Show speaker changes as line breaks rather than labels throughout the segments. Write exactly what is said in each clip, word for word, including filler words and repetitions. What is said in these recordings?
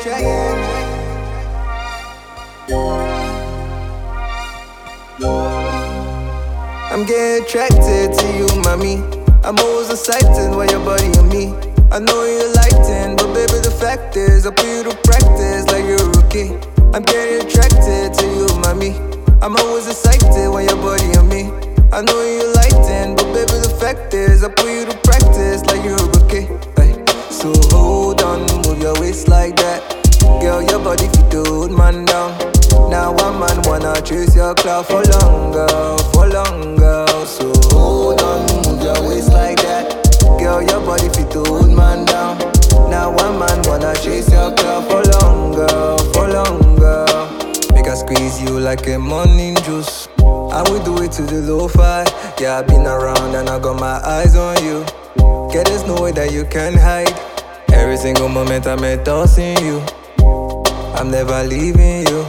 I'm getting attracted to you, mommy. I'm always excited when your body on me. I know you're lighting, but baby, the fact is I put you to practice like you're a rookie. I'm getting attracted to you, mommy. I'm always excited when your body on me. I know you're lighting, but baby, the fact is I put you to practice like you're a rookie. Ay. So hold on, move your waist like that. Girl, your body fit the old man down. Now one man wanna chase your cloud for longer, for longer. So hold on, move your waist like that. Girl, your body fit the old man down. Now one man wanna chase your cloud for longer, for longer. Make I squeeze you like a morning juice. And we do it to the lo-fi. Yeah, I've been around and I got my eyes on you. Girl, there's no way that you can hide. Every single moment I'm tossing you. I'm never leaving you.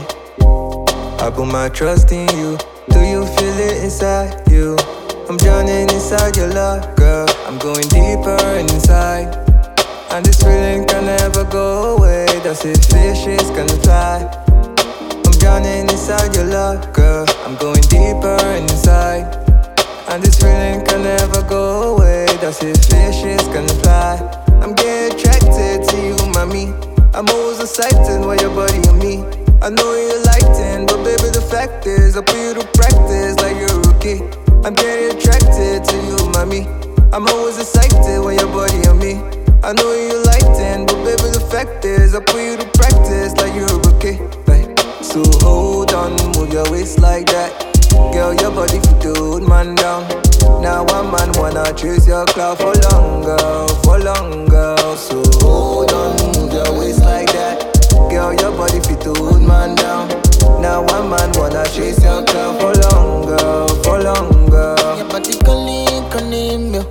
I put my trust in you. Do you feel it inside you? I'm drowning inside your love, girl. I'm going deeper inside. And this feeling can never go away. That's if fishes can fly. I'm drowning inside your love, girl. I'm going deeper inside. And this feeling can never go away. That's if fishes can fly. I'm getting attracted to you, mommy. I'm always excited when your body on me. I know you're lighting, but baby, the fact is I put you to practice like you're a rookie. I'm getting attracted to you, mommy. I'm always excited when your body on me. I know you're lighting, but baby, the fact is I put you to practice like you're a rookie. Like, so hold on, move your waist like that. Girl, your body fit the old man down. Now one man wanna chase your cloud for longer, for longer. So hold on, move your waist like that. Girl, your body fit the old man down. Now one man wanna chase your cloud for longer, for longer.
Your body calling, calling me,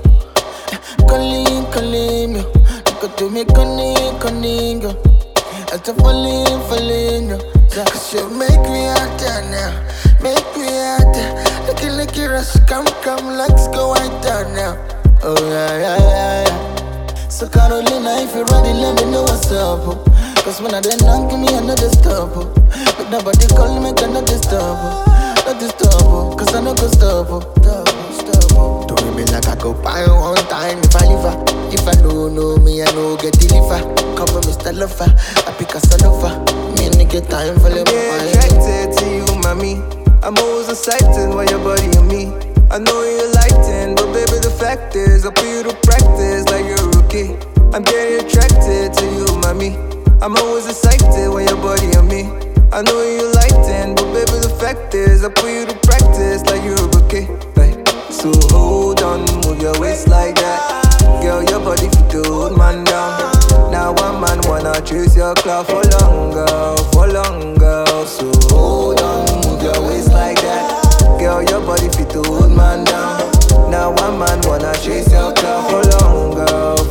calling, calling me. Look at me, calling, calling you. After falling, falling you. Cause you make me out there now, make me out there. Looking like you're a scam, come, let's go right down now. Oh yeah, yeah, yeah, yeah. So Carolina, if you're ready, let me know what's up. Oh. Cause when I didn't knock, give me another stop. Oh. But nobody call me, cannot disturb. Oh. Not disturb, oh. Cause I know go stop. Oh. Stop, oh, stop, oh. Doing me like I go buy one time if I leave her. If I don't know me, I know get deliver. Come with Mister Lover, I pick a son over. Me and nigga time for them.
I'm attracted to you, mommy. I'm always excited when your body on me. I know you're lighting, but baby, the fact is I put you to practice like you're a rookie. I'm getting attracted to you, mommy. I'm always excited when your body on me. I know you're lighting, but baby, the fact is I put you to practice like you're a rookie. Like, so hold on, move your waist like that. Girl, your body fit the old man down. Now one man wanna chase your cloud for longer, for longer. So hold on, move your waist like that. Girl, your body fit the old man down. Now one man wanna chase your cloud for longer,